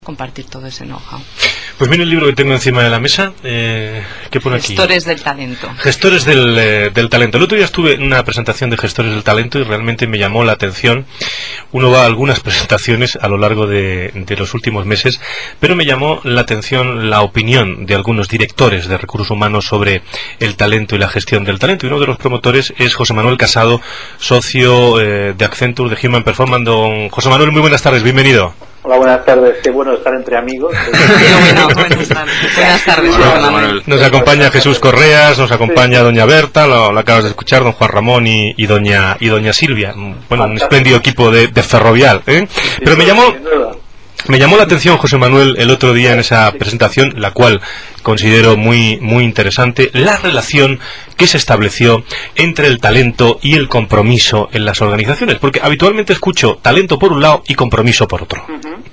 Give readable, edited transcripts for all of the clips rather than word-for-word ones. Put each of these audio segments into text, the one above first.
compartir todo ese know-how. Pues mira el libro que tengo encima de la mesa. ¿Qué pone aquí? Gestores del talento. Gestores del talento. El otro día estuve en una presentación de Gestores del Talento y realmente me llamó la atención. Uno va a algunas presentaciones a lo largo de los últimos meses, pero me llamó la atención la opinión de algunos directores de recursos humanos sobre el talento y la gestión del talento. Y uno de los promotores es José Manuel Casado, socio de Accenture de Human Performance. Don José Manuel, muy buenas tardes, bienvenido. Hola, buenas tardes. Qué bueno estar entre amigos. Buenas tardes. Hola, Manuel. Nos acompaña Jesús Correas, nos acompaña doña Berta, lo acabas de escuchar, don Juan Ramón y doña Silvia. Bueno, un espléndido equipo de Ferrovial, ¿eh? Pero me llamó la atención, José Manuel, el otro día en esa presentación, la cual considero muy interesante, la relación que se estableció entre el talento y el compromiso en las organizaciones, porque habitualmente escucho talento por un lado y compromiso por otro.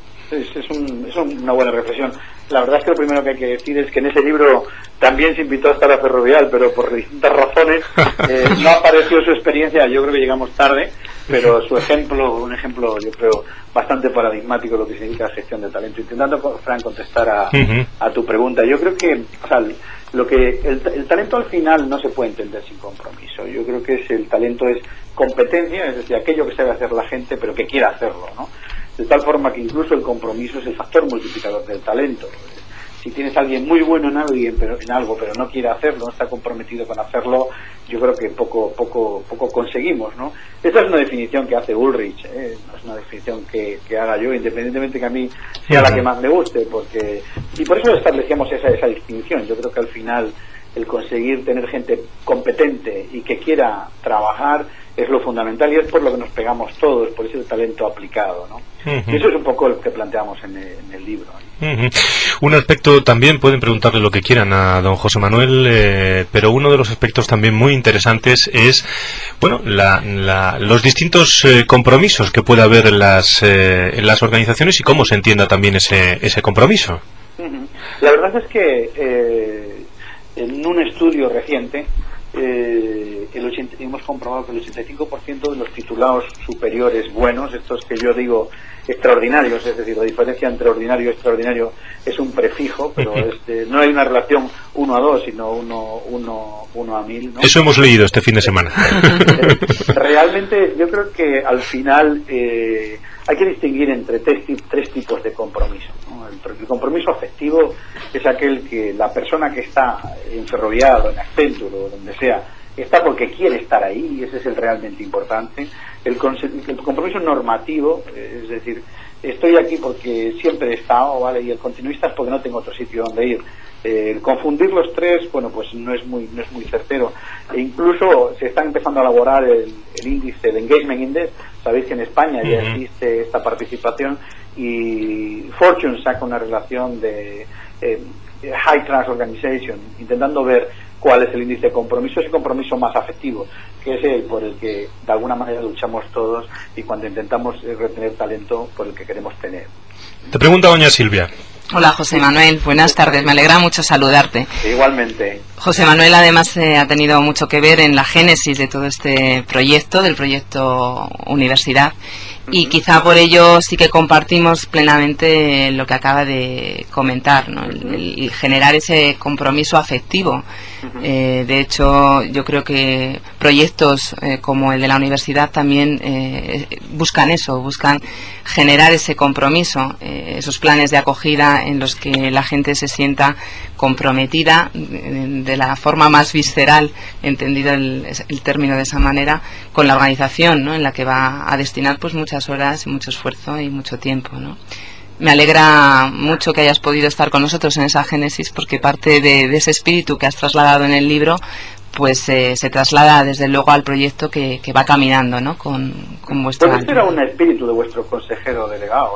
Es una buena reflexión. La verdad es que lo primero que hay que decir es que en ese libro también se invitó a estar a Ferrovial, pero por distintas razones no apareció su experiencia. Yo creo que llegamos tarde, pero su ejemplo, un ejemplo yo creo bastante paradigmático de lo que significa gestión de talento. Intentando, Fran, contestar a tu pregunta, yo creo que, o sea, el talento al final no se puede entender sin compromiso. Yo creo que el talento es competencia, es decir, aquello que sabe hacer la gente pero que quiera hacerlo, ¿no? De tal forma que incluso el compromiso es el factor multiplicador del talento. Si tienes a alguien muy bueno en algo, pero no quiere hacerlo, no está comprometido con hacerlo, yo creo que poco conseguimos, ¿no? Esa es una definición que hace Ulrich, no es una definición que haga yo, independientemente que a mí sea la que más me guste, y por eso establecíamos esa distinción. Yo creo que al final el conseguir tener gente competente y que quiera trabajar es lo fundamental, y es por lo que nos pegamos todos, por ese talento aplicado, ¿no? Y eso es un poco lo que planteamos en el libro, ¿no? Un aspecto también, pueden preguntarle lo que quieran a don José Manuel, pero uno de los aspectos también muy interesantes es, bueno, los distintos compromisos que puede haber en las organizaciones y cómo se entienda también ese compromiso. La verdad es que en un estudio reciente hemos comprobado que el 85% de los titulados superiores buenos, estos que yo digo extraordinarios, es decir, la diferencia entre ordinario y extraordinario es un prefijo, pero no hay una relación 1 a 2, sino 1 a 1000, ¿no? Eso hemos leído este fin de semana. Realmente yo creo que al final hay que distinguir entre tres tipos de compromiso, ¿no? El compromiso afectivo es aquel que la persona que está en Ferrovial o en Accenture o donde sea está porque quiere estar ahí, y ese es el realmente importante. El compromiso normativo, es decir, estoy aquí porque siempre he estado, ¿vale? Y el continuista es porque no tengo otro sitio donde ir. El confundir los tres, bueno, pues no es muy certero. E incluso se está empezando a elaborar el índice, el Engagement Index. Sabéis que en España ya existe esta participación, y Fortune saca una relación de High Trust Organization, intentando ver cuál es el índice de compromiso, ese compromiso más afectivo, que es el por el que de alguna manera luchamos todos, y cuando intentamos retener talento, por el que queremos tener. Te pregunta doña Silvia. Hola, José Manuel, buenas tardes, me alegra mucho saludarte. Igualmente. José Manuel además ha tenido mucho que ver en la génesis de todo este proyecto, del proyecto Universidad, y quizá por ello sí que compartimos plenamente lo que acaba de comentar, ¿no? El generar ese compromiso afectivo. De hecho, yo creo que proyectos como el de la universidad también buscan eso, buscan generar ese compromiso, esos planes de acogida en los que la gente se sienta comprometida de la forma más visceral, entendido el término de esa manera, con la organización, ¿no? En la que va a destinar pues muchas horas, mucho esfuerzo y mucho tiempo, ¿no? Me alegra mucho que hayas podido estar con nosotros en esa génesis, porque parte de ese espíritu que has trasladado en el libro pues se traslada desde luego al proyecto que va caminando, ¿no? Con vuestra... Pero este era un espíritu de vuestro consejero delegado,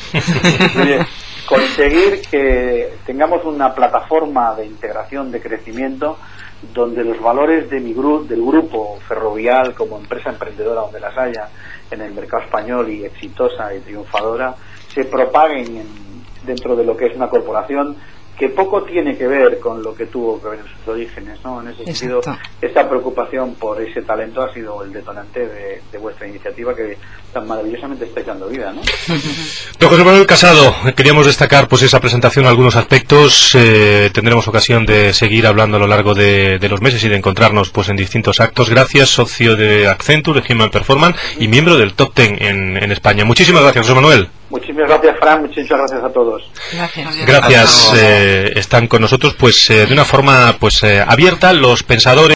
Oye, conseguir que tengamos una plataforma de integración, de crecimiento, donde los valores del grupo Ferrovial como empresa emprendedora, donde las haya en el mercado español y exitosa y triunfadora, se propaguen dentro de lo que es una corporación que poco tiene que ver con lo que tuvo que ver en sus orígenes, ¿no? En ese sentido, esta preocupación por ese talento ha sido el detonante de vuestra iniciativa que tan maravillosamente estáis dando vida, ¿no? Don José Manuel Casado, queríamos destacar pues esa presentación, algunos aspectos. Tendremos ocasión de seguir hablando a lo largo de los meses y de encontrarnos pues en distintos actos. Gracias, socio de Accenture, de Human Performance y miembro del Top 10 en España. Muchísimas gracias, José Manuel. Muchísimas gracias, Fran, muchas gracias a todos. Gracias. Están con nosotros pues de una forma pues abierta los pensadores